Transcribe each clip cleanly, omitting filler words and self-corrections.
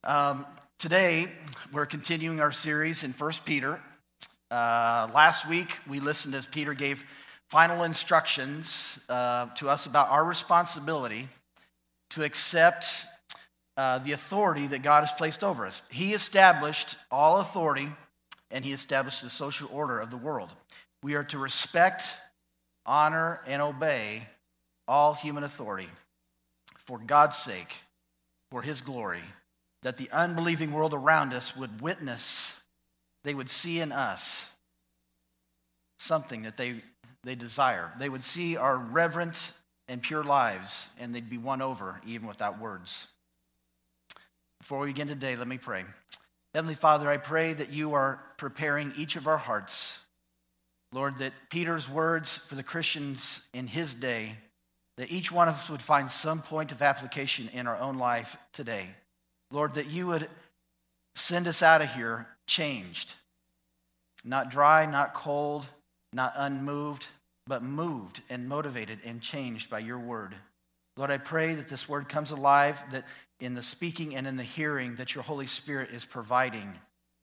Today, we're continuing our series in 1 Peter. Last week, we listened as Peter gave final instructions to us about our responsibility to accept the authority that God has placed over us. He established all authority, and he established the social order of the world. We are to respect, honor, and obey all human authority for God's sake, for his glory, that the unbelieving world around us would witness, they would see in us something that they desire. They would see our reverent and pure lives, and they'd be won over even without words. Before we begin today, let me pray. Heavenly Father, I pray that you are preparing each of our hearts. Lord, that Peter's words for the Christians in his day, that each one of us would find some point of application in our own life today. Lord, that you would send us out of here changed. Not dry, not cold, not unmoved, but moved and motivated and changed by your word. Lord, I pray that this word comes alive, that in the speaking and in the hearing that your Holy Spirit is providing.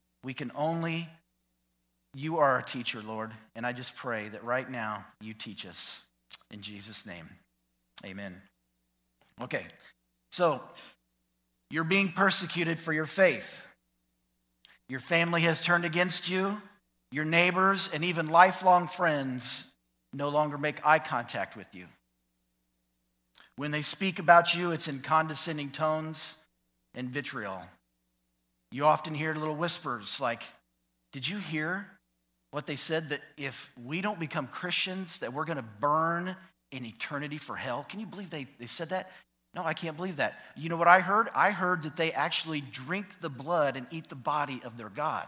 You are our teacher, Lord, and I just pray that right now you teach us. In Jesus' name, amen. Okay, so you're being persecuted for your faith. Your family has turned against you. Your neighbors and even lifelong friends no longer make eye contact with you. When they speak about you, it's in condescending tones and vitriol. You often hear little whispers like, "Did you hear what they said, that if we don't become Christians, that we're going to burn in eternity for hell?" Can you believe they said that? No, I can't believe that. You know what I heard? I heard that they actually drink the blood and eat the body of their God.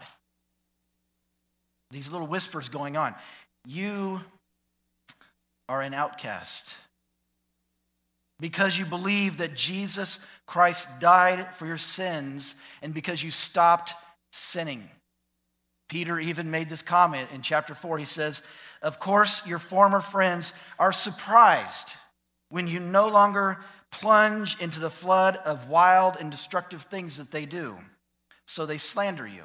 These little whispers going on. You are an outcast because you believe that Jesus Christ died for your sins and because you stopped sinning. Peter even made this comment in chapter 4. He says, "Of course, your former friends are surprised when you no longer plunge into the flood of wild and destructive things that they do. So they slander you."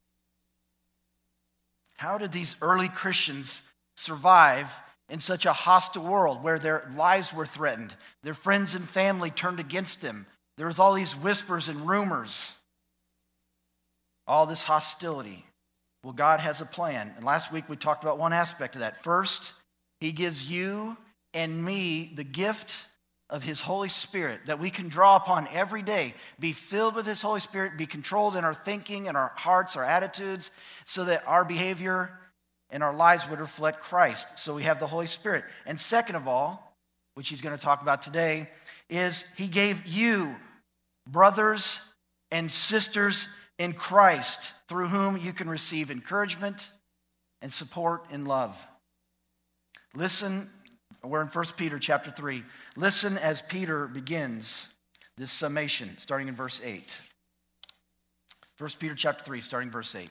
How did these early Christians survive in such a hostile world where their lives were threatened? Their friends and family turned against them. There was all these whispers and rumors. All this hostility. Well, God has a plan. And last week we talked about one aspect of that. First, he gives you and me the gift of his Holy Spirit that we can draw upon every day. Be filled with his Holy Spirit, be controlled in our thinking and our hearts, our attitudes, so that our behavior and our lives would reflect Christ. So we have the Holy Spirit. And second of all, which he's going to talk about today, is he gave you brothers and sisters in Christ through whom you can receive encouragement and support and love. Listen, we're in 1 Peter chapter 3. Listen as Peter begins this summation, starting in verse 8. 1 Peter chapter 3, starting verse 8.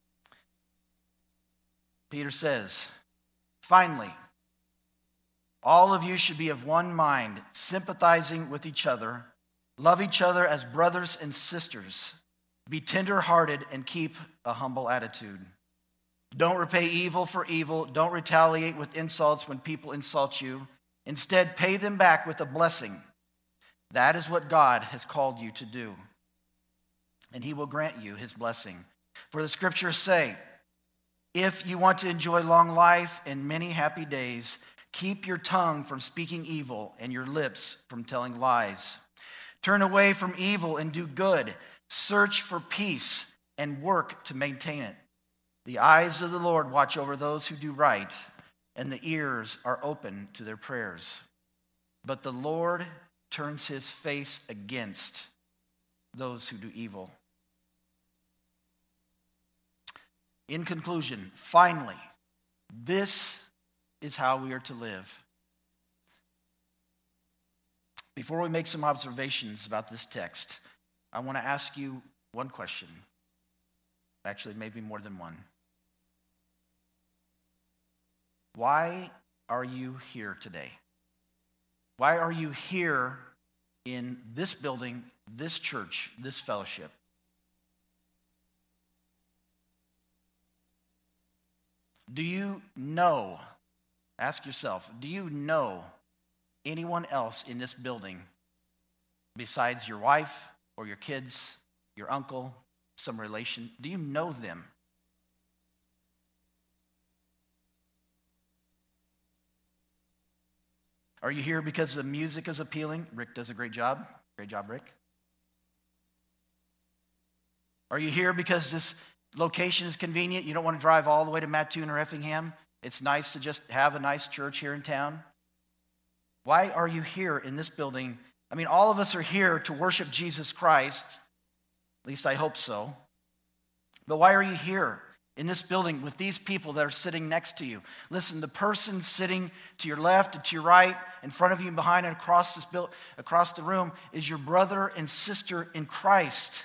Peter says, "Finally, all of you should be of one mind, sympathizing with each other. Love each other as brothers and sisters. Be tender-hearted and keep a humble attitude. Don't repay evil for evil. Don't retaliate with insults when people insult you. Instead, pay them back with a blessing. That is what God has called you to do. And he will grant you his blessing. For the scriptures say, if you want to enjoy long life and many happy days, keep your tongue from speaking evil and your lips from telling lies. Turn away from evil and do good. Search for peace and work to maintain it. The eyes of the Lord watch over those who do right, and the ears are open to their prayers. But the Lord turns his face against those who do evil." In conclusion, finally, this is how we are to live. Before we make some observations about this text, I want to ask you one question. Actually, maybe more than one. Why are you here today? Why are you here in this building, this church, this fellowship? Do you know, ask yourself, do you know anyone else in this building besides your wife or your kids, your uncle, some relation? Do you know them? Are you here because the music is appealing? Rick does a great job. Great job, Rick. Are you here because this location is convenient? You don't want to drive all the way to Mattoon or Effingham? It's nice to just have a nice church here in town. Why are you here in this building? I mean, all of us are here to worship Jesus Christ. At least I hope so. But why are you here in this building with these people that are sitting next to you? Listen, the person sitting to your left and to your right, in front of you and behind and across the room is your brother and sister in Christ.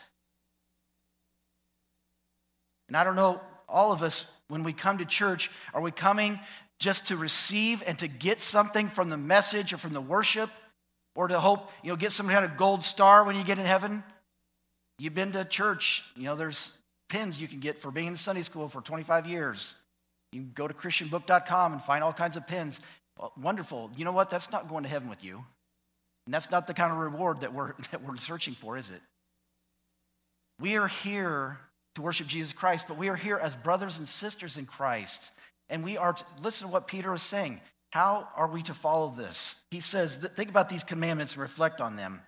And I don't know, all of us, when we come to church, are we coming just to receive and to get something from the message or from the worship, or to hope, get some kind of gold star when you get in heaven? You've been to church, there's pins you can get for being in Sunday school for 25 years. You can go to christianbook.com and find all kinds of pins. Well, wonderful. You know what? That's not going to heaven with you. And that's not the kind of reward that we're searching for, is it? We are here to worship Jesus Christ, but we are here as brothers and sisters in Christ. And we are, listen to what Peter is saying. How are we to follow this? He says, think about these commandments and reflect on them.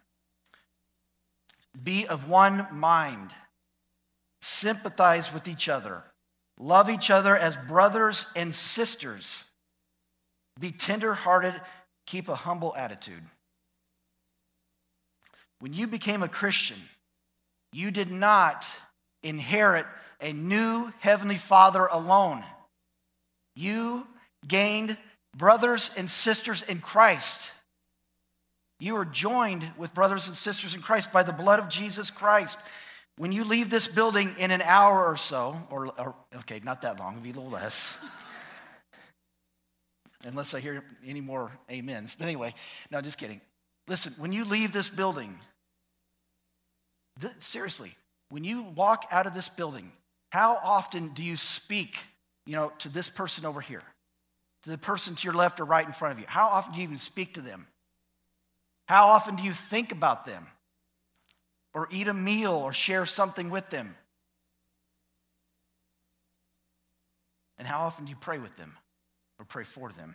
Be of one mind. Sympathize with each other. Love each other as brothers and sisters. Be tender-hearted. Keep a humble attitude. When you became a Christian, you did not inherit a new heavenly Father alone. You gained brothers and sisters in Christ. You are joined with brothers and sisters in Christ by the blood of Jesus Christ. When you leave this building in an hour or so, or okay, not that long, it'll be a little less. Unless I hear any more amens. But anyway, no, just kidding. Listen, when you leave this building, seriously, when you walk out of this building, how often do you speak, to this person over here? To the person to your left or right in front of you? How often do you even speak to them? How often do you think about them? Or eat a meal or share something with them? And how often do you pray with them or pray for them?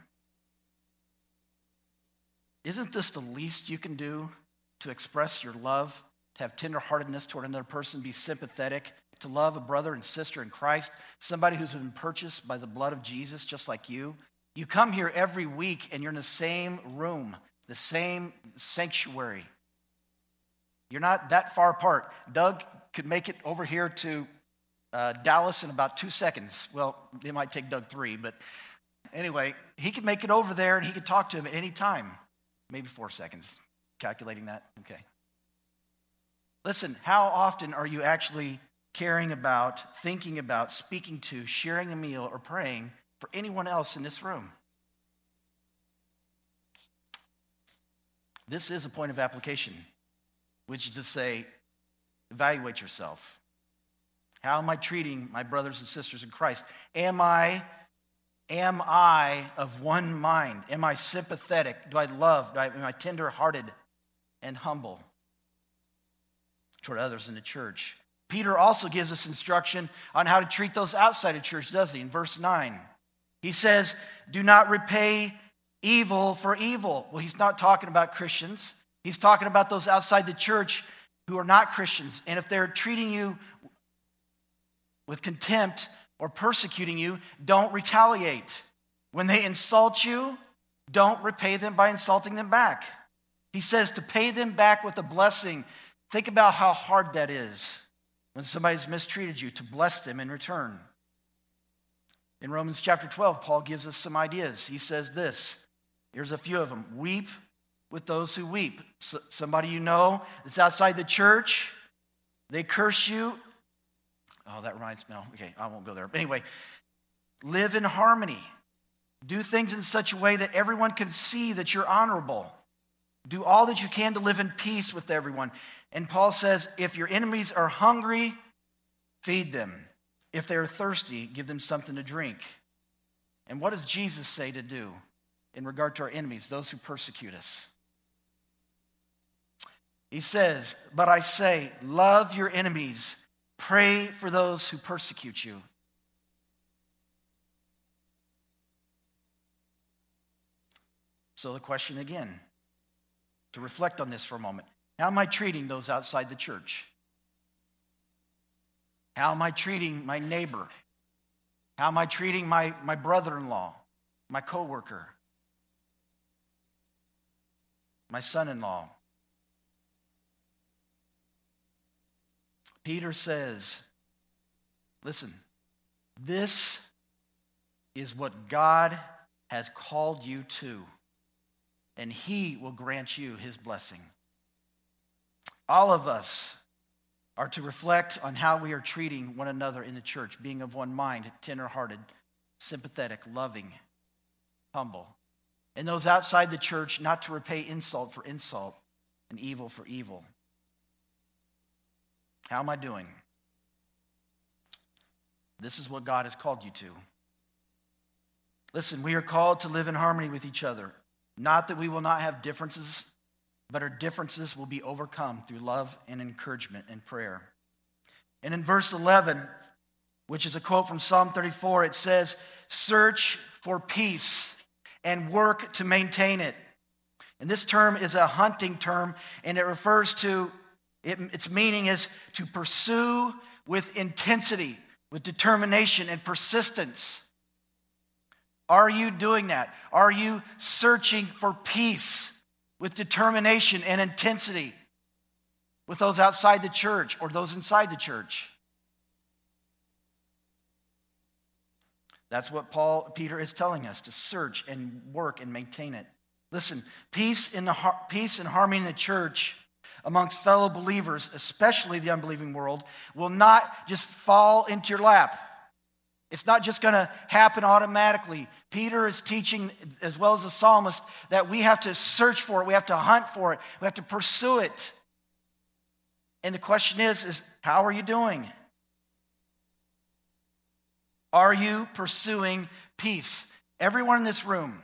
Isn't this the least you can do to express your love, to have tenderheartedness toward another person, be sympathetic, to love a brother and sister in Christ, somebody who's been purchased by the blood of Jesus just like you? You come here every week and you're in the same room, the same sanctuary. You're not that far apart. Doug could make it over here to Dallas in about 2 seconds. Well, it might take Doug 3, but anyway, he could make it over there and he could talk to him at any time. Maybe 4 seconds. Calculating that? Okay. Listen, how often are you actually caring about, thinking about, speaking to, sharing a meal, or praying for anyone else in this room? This is a point of application, which is to say, evaluate yourself. How am I treating my brothers and sisters in Christ? Am I of one mind? Am I sympathetic? Do I love? Am I tender-hearted and humble toward others in the church? Peter also gives us instruction on how to treat those outside of church, doesn't he? In verse 9, he says, do not repay evil for evil. Well, he's not talking about Christians. He's talking about those outside the church who are not Christians. And if they're treating you with contempt or persecuting you, don't retaliate. When they insult you, don't repay them by insulting them back. He says to pay them back with a blessing. Think about how hard that is when somebody's mistreated you, to bless them in return. In Romans chapter 12, Paul gives us some ideas. He says this. Here's a few of them. Weep with those who weep. Somebody you know that's outside the church, they curse you. Oh, that reminds me. Okay, I won't go there. But anyway, live in harmony. Do things in such a way that everyone can see that you're honorable. Do all that you can to live in peace with everyone. And Paul says, if your enemies are hungry, feed them. If they're thirsty, give them something to drink. And what does Jesus say to do in regard to our enemies, those who persecute us? He says, but I say, love your enemies, pray for those who persecute you. So the question again, to reflect on this for a moment. How am I treating those outside the church? How am I treating my neighbor? How am I treating my brother-in-law, my coworker, my son-in-law? Peter says, listen, this is what God has called you to, and he will grant you his blessing. All of us are to reflect on how we are treating one another in the church, being of one mind, tender-hearted, sympathetic, loving, humble. And those outside the church, not to repay insult for insult and evil for evil. How am I doing? This is what God has called you to. Listen, we are called to live in harmony with each other. Not that we will not have differences, but our differences will be overcome through love and encouragement and prayer. And in verse 11, which is a quote from Psalm 34, it says, search for peace and work to maintain it. And this term is a hunting term, and it refers to, its meaning is to pursue with intensity, with determination and persistence. Are you doing that? Are you searching for peace with determination and intensity with those outside the church or those inside the church? That's what Peter is telling us, to search and work and maintain it. Listen, peace and harmony in the church amongst fellow believers, especially the unbelieving world, will not just fall into your lap. It's not just going to happen automatically. Peter is teaching, as well as the psalmist, that we have to search for it. We have to hunt for it. We have to pursue it. And the question is how are you doing? Are you pursuing peace? Everyone in this room,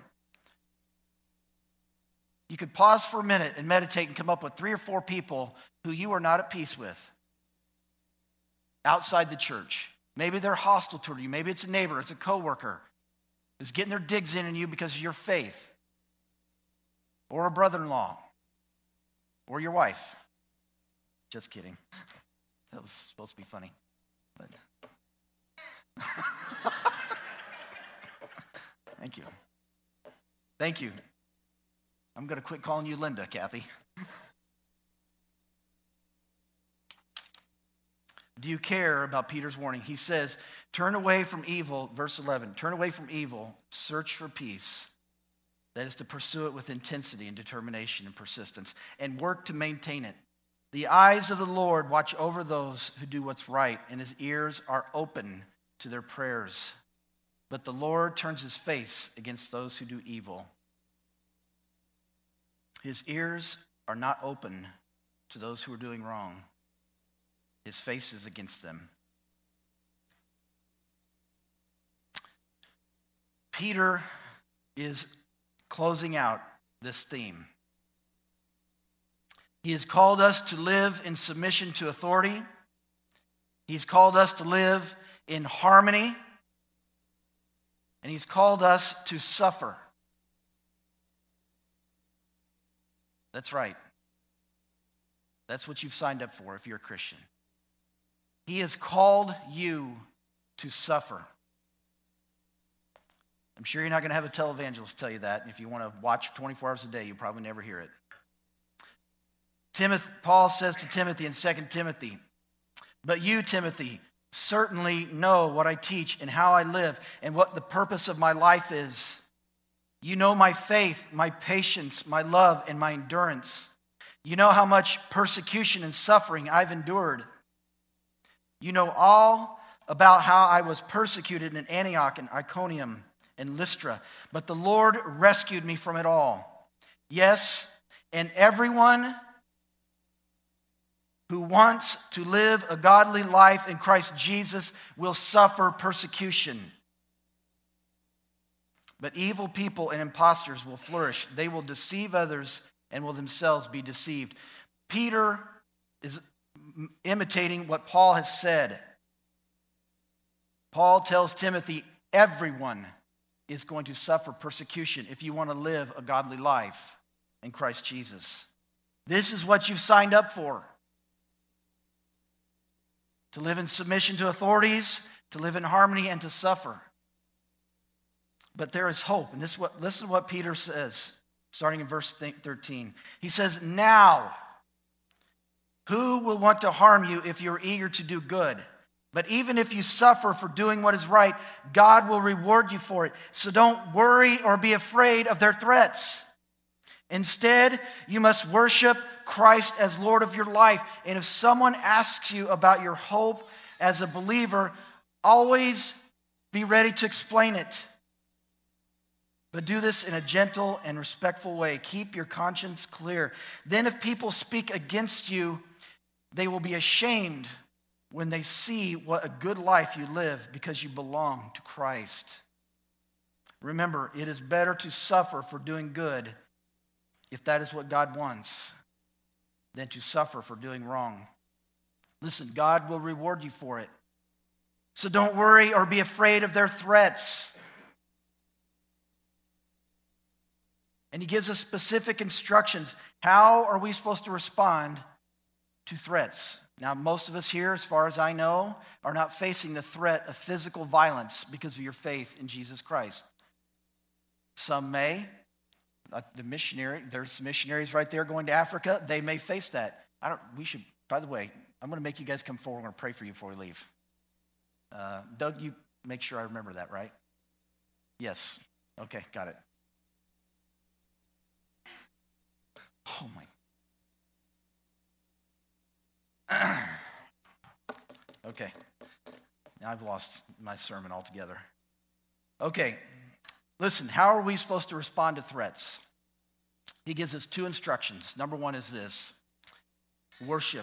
you could pause for a minute and meditate and come up with 3 or 4 people who you are not at peace with outside the church. Maybe they're hostile toward you. Maybe it's a neighbor, it's a coworker who's getting their digs in on you because of your faith, or a brother-in-law, or your wife. Just kidding. That was supposed to be funny. But Thank you. Thank you. I'm going to quit calling you Linda, Kathy. Do you care about Peter's warning? He says, turn away from evil, verse 11, turn away from evil, search for peace. That is to pursue it with intensity and determination and persistence, and work to maintain it. The eyes of the Lord watch over those who do what's right, and his ears are open to their prayers. But the Lord turns his face against those who do evil. His ears are not open to those who are doing wrong. His face is against them. Peter is closing out this theme. He has called us to live in submission to authority. He's called us to live in harmony. And he's called us to suffer. That's right. That's what you've signed up for if you're a Christian. He has called you to suffer. I'm sure you're not going to have a televangelist tell you that. And if you want to watch 24 hours a day, you'll probably never hear it. Paul says to Timothy in 2 Timothy, but you, Timothy, certainly know what I teach and how I live and what the purpose of my life is. You know my faith, my patience, my love, and my endurance. You know how much persecution and suffering I've endured. You know all about how I was persecuted in Antioch and Iconium and Lystra, but the Lord rescued me from it all. Yes, and everyone who wants to live a godly life in Christ Jesus will suffer persecution. But evil people and impostors will flourish. They will deceive others and will themselves be deceived. Peter is imitating what Paul has said. Paul tells Timothy, everyone is going to suffer persecution if you want to live a godly life in Christ Jesus. This is what you've signed up for. To live in submission to authorities, to live in harmony, and to suffer. But there is hope. And listen to what Peter says, starting in verse 13. He says, now, who will want to harm you if you're eager to do good? But even if you suffer for doing what is right, God will reward you for it. So don't worry or be afraid of their threats. Instead, you must worship Christ as Lord of your life. And if someone asks you about your hope as a believer, always be ready to explain it. But do this in a gentle and respectful way. Keep your conscience clear. Then if people speak against you, they will be ashamed when they see what a good life you live because you belong to Christ. Remember, it is better to suffer for doing good, if that is what God wants, than to suffer for doing wrong. Listen, God will reward you for it. So don't worry or be afraid of their threats. And he gives us specific instructions. How are we supposed to respond to threats? Now, most of us here, as far as I know, are not facing the threat of physical violence because of your faith in Jesus Christ. Some may. Like there's missionaries right there going to Africa. They may face that. By the way, I'm going to make you guys come forward. I'm going to pray for you before we leave. Doug, you make sure I remember that, right? Yes. Okay, got it. Oh, my. Okay. Now I've lost my sermon altogether. Okay. Listen, how are we supposed to respond to threats? He gives us two instructions. Number one is this: worship.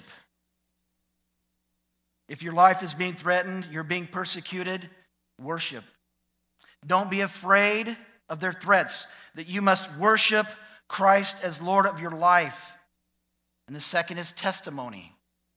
If your life is being threatened, you're being persecuted, worship. Don't be afraid of their threats, that you must worship Christ as Lord of your life. And the second is testimony.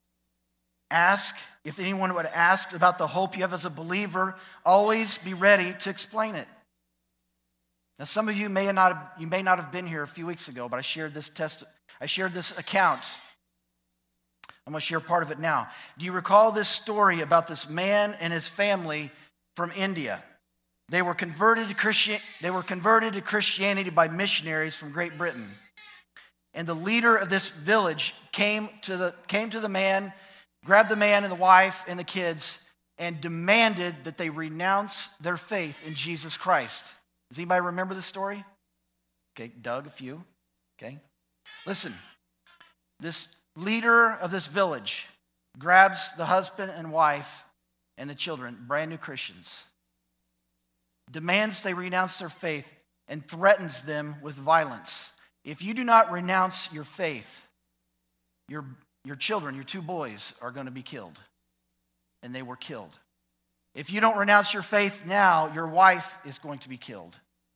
If anyone would ask about the hope you have as a believer, always be ready to explain it. Now, some of you may not have been here a few weeks ago, but I shared this account. I'm going to share part of it now. Do you recall this story about this man and his family from India? They were converted to Christianity by missionaries from Great Britain. And the leader of this village came to the man, grabbed the man and the wife and the kids, and demanded that they renounce their faith in Jesus Christ. Does anybody remember this story? Okay, Doug, a few. Okay. Listen, this leader of this village grabs the husband and wife and the children, brand new Christians, demands they renounce their faith, and threatens them with violence. If you do not renounce your faith, your children, your two boys, are going to be killed. And they were killed. If you don't renounce your faith now, your wife is going to be killed.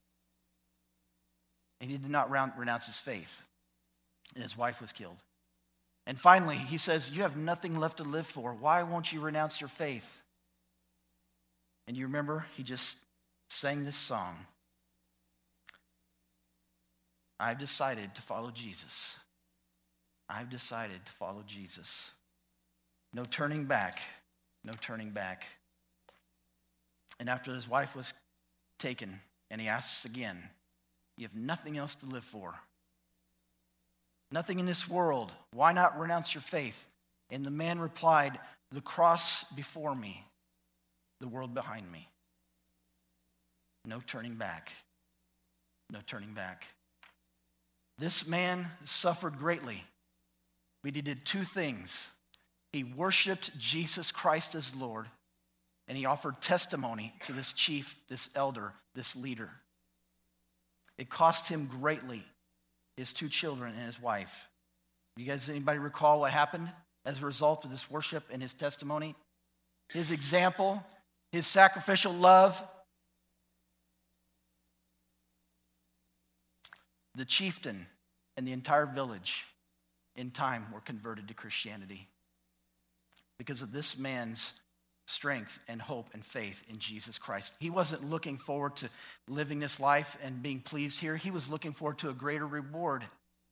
And he did not renounce his faith. And his wife was killed. And finally, he says, you have nothing left to live for. Why won't you renounce your faith? And you remember, he just sang this song. I've decided to follow Jesus. I've decided to follow Jesus. No turning back. No turning back. And after his wife was taken, and he asks again, you have nothing else to live for. Nothing in this world. Why not renounce your faith? And the man replied, the cross before me, the world behind me. No turning back. No turning back. This man suffered greatly, but he did two things. He worshiped Jesus Christ as Lord, and he offered testimony to this chief, this elder, this leader. It cost him greatly, his two children and his wife. You guys, anybody recall what happened as a result of this worship and his testimony? His example, his sacrificial love. The chieftain and the entire village in time were converted to Christianity because of this man's strength and hope and faith in Jesus Christ. He wasn't looking forward to living this life and being pleased here. He was looking forward to a greater reward.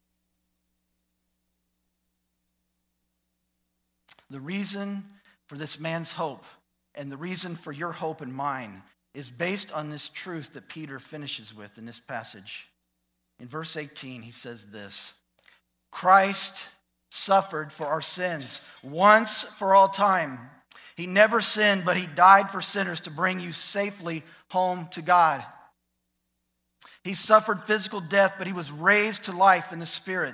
The reason for this man's hope and the reason for your hope and mine is based on this truth that Peter finishes with in this passage. In verse 18, he says this: Christ suffered for our sins once for all time. He never sinned, but he died for sinners to bring you safely home to God. He suffered physical death, but he was raised to life in the Spirit.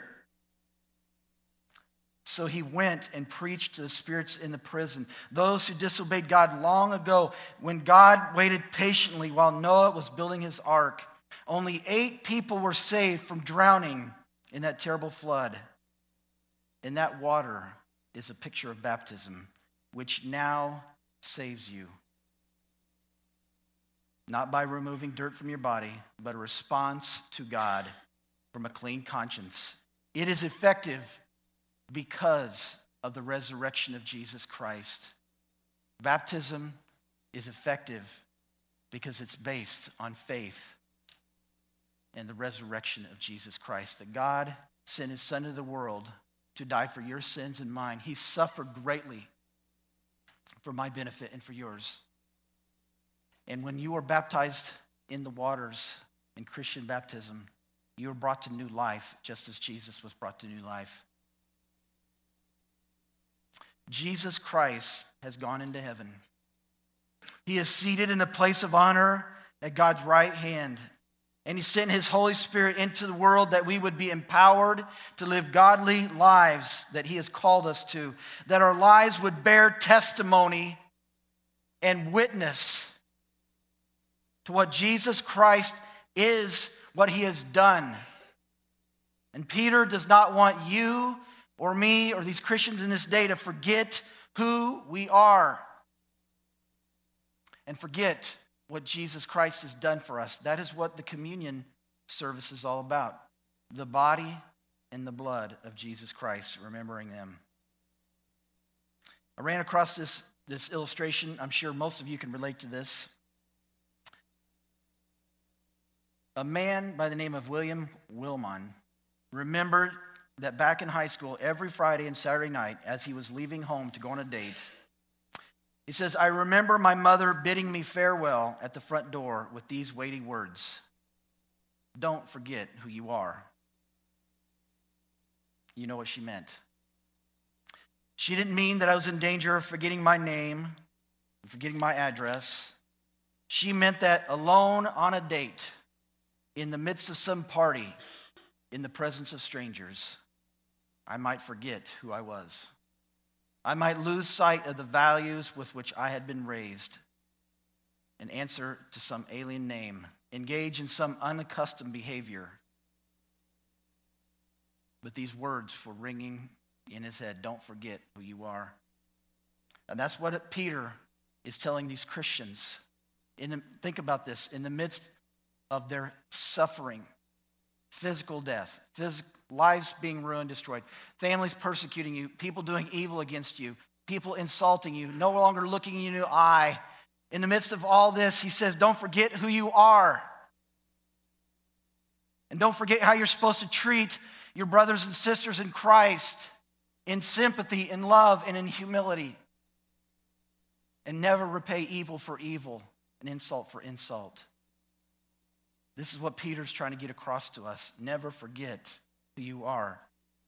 So he went and preached to the spirits in the prison, those who disobeyed God long ago when God waited patiently while Noah was building his ark. Only 8 people were saved from drowning in that terrible flood. And that water is a picture of baptism, which now saves you. Not by removing dirt from your body, but a response to God from a clean conscience. It is effective because of the resurrection of Jesus Christ. Baptism is effective because it's based on faith in the resurrection of Jesus Christ. That God sent his Son into the world to die for your sins and mine. He suffered greatly for my benefit and for yours. And when you are baptized in the waters in Christian baptism, you are brought to new life just as Jesus was brought to new life. Jesus Christ has gone into heaven. He is seated in a place of honor at God's right hand. And he sent his Holy Spirit into the world that we would be empowered to live godly lives that he has called us to. That our lives would bear testimony and witness to what Jesus Christ is, what he has done. And Peter does not want you or me or these Christians in this day to forget who we are and forget what Jesus Christ has done for us. That is what the communion service is all about. The body and the blood of Jesus Christ, remembering them. I ran across this illustration. I'm sure most of you can relate to this. A man by the name of William Wilmon remembered that back in high school, every Friday and Saturday night, as he was leaving home to go on a date, he says, I remember my mother bidding me farewell at the front door with these weighty words: don't forget who you are. You know what she meant. She didn't mean that I was in danger of forgetting my name, forgetting my address. She meant that alone on a date, in the midst of some party, in the presence of strangers, I might forget who I was. I might lose sight of the values with which I had been raised and answer to some alien name, engage in some unaccustomed behavior. But these words were ringing in his head: don't forget who you are. And that's what Peter is telling these Christians. Think about this. In the midst of their suffering, physical death, lives being ruined, destroyed, families persecuting you, people doing evil against you, people insulting you, no longer looking you in the eye. In the midst of all this, he says, don't forget who you are. And don't forget how you're supposed to treat your brothers and sisters in Christ, in sympathy, in love, and in humility. And never repay evil for evil and insult for insult. This is what Peter's trying to get across to us. Never forget who you are.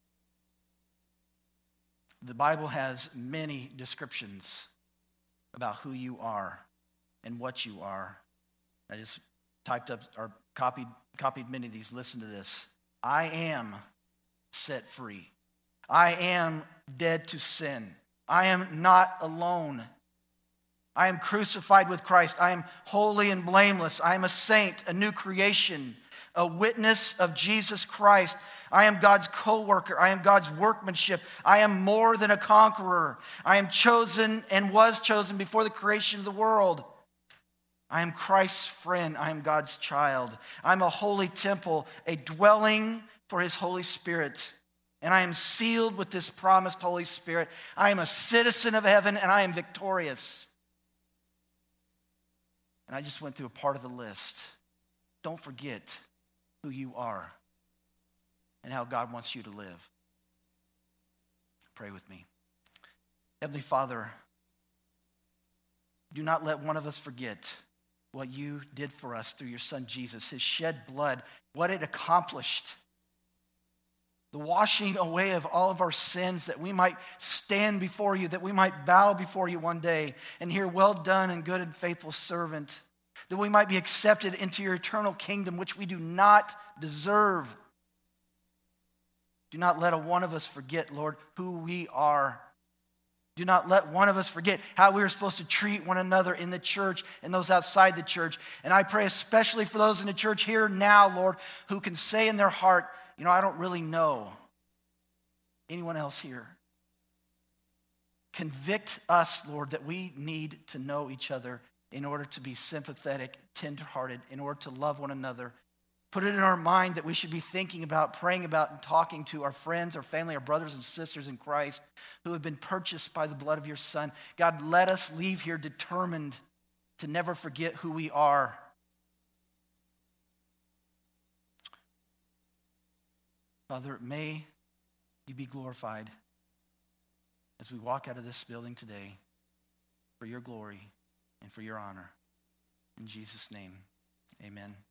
The Bible has many descriptions about who you are and what you are. I just typed up or copied many of these. Listen to this. I am set free. I am dead to sin. I am not alone. I am crucified with Christ. I am holy and blameless. I am a saint, a new creation, a witness of Jesus Christ. I am God's co-worker. I am God's workmanship. I am more than a conqueror. I am chosen and was chosen before the creation of the world. I am Christ's friend. I am God's child. I'm a holy temple, a dwelling for his Holy Spirit. And I am sealed with this promised Holy Spirit. I am a citizen of heaven, and I am victorious. And I just went through a part of the list. Don't forget who you are and how God wants you to live. Pray with me. Heavenly Father, do not let one of us forget what you did for us through your Son Jesus, his shed blood, what it accomplished. The washing away of all of our sins, that we might stand before you, that we might bow before you one day and hear, well done and good and faithful servant, that we might be accepted into your eternal kingdom, which we do not deserve. Do not let one of us forget, Lord, who we are. Do not let one of us forget how we are supposed to treat one another in the church and those outside the church. And I pray especially for those in the church here now, Lord, who can say in their heart, I don't really know anyone else here. Convict us, Lord, that we need to know each other in order to be sympathetic, tenderhearted, in order to love one another. Put it in our mind that we should be thinking about, praying about, and talking to our friends, our family, our brothers and sisters in Christ who have been purchased by the blood of your Son. God, let us leave here determined to never forget who we are. Father, may you be glorified as we walk out of this building today for your glory and for your honor. In Jesus' name, amen.